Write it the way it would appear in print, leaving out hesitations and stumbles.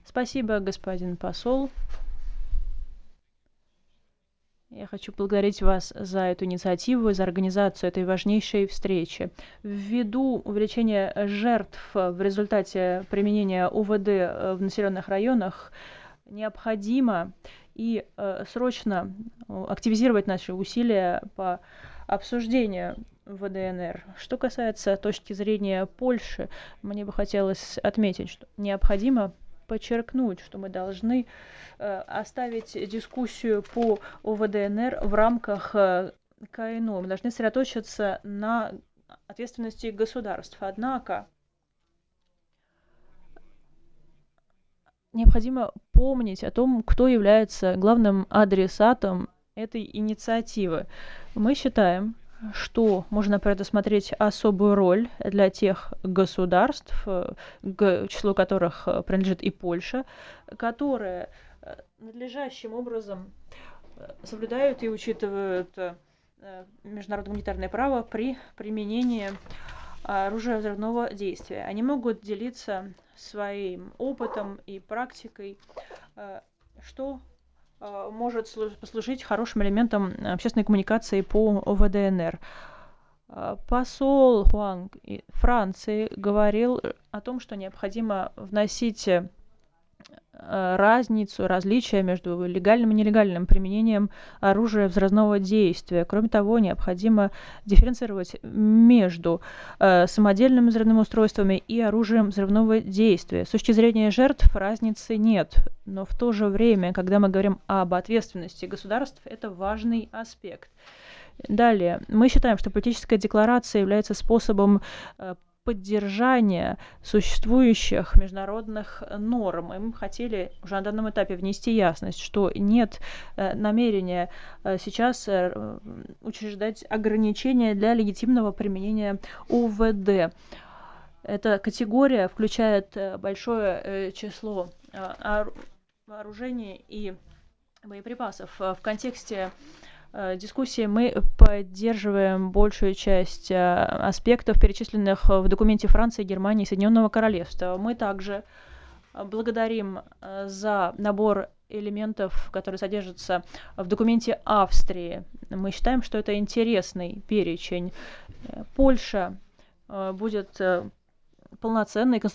Спасибо, господин посол. Я хочу поблагодарить вас за эту инициативу, за организацию этой важнейшей встречи. Ввиду увеличения жертв в результате применения УВД в населенных районах необходимо и срочно активизировать наши усилия по обсуждению ВДНР. Что касается точки зрения Польши, мне бы хотелось отметить, что необходимо подчеркнуть, что мы должны оставить дискуссию по ОВДНР в рамках КНО. Мы должны сосредоточиться на ответственности государств. Однако необходимо помнить о том, кто является главным адресатом этой инициативы. Мы считаем, что можно предусмотреть особую роль для тех государств, к числу которых принадлежит и Польша, которые надлежащим образом соблюдают и учитывают международное гуманитарное право при применении оружия взрывного действия. Они могут делиться своим опытом и практикой, что может послужить хорошим элементом общественной коммуникации по ОВДНР. Посол Хуанг Франции говорил о том, что необходимо вносить различия между легальным и нелегальным применением оружия взрывного действия. Кроме того, необходимо дифференцировать между самодельными взрывными устройствами и оружием взрывного действия. С точки зрения жертв разницы нет, но в то же время, когда мы говорим об ответственности государств, это важный аспект. Далее, мы считаем, что политическая декларация является способом поддержания существующих международных норм. И мы хотели уже на данном этапе внести ясность, что нет намерения сейчас учреждать ограничения для легитимного применения УВД. Эта категория включает большое число вооружений и боеприпасов. В контексте дискуссии мы поддерживаем большую часть аспектов, перечисленных в документе Франции, Германии и Соединенного Королевства. Мы также благодарим за набор элементов, которые содержатся в документе Австрии. Мы считаем, что это интересный перечень. Польша будет полноценной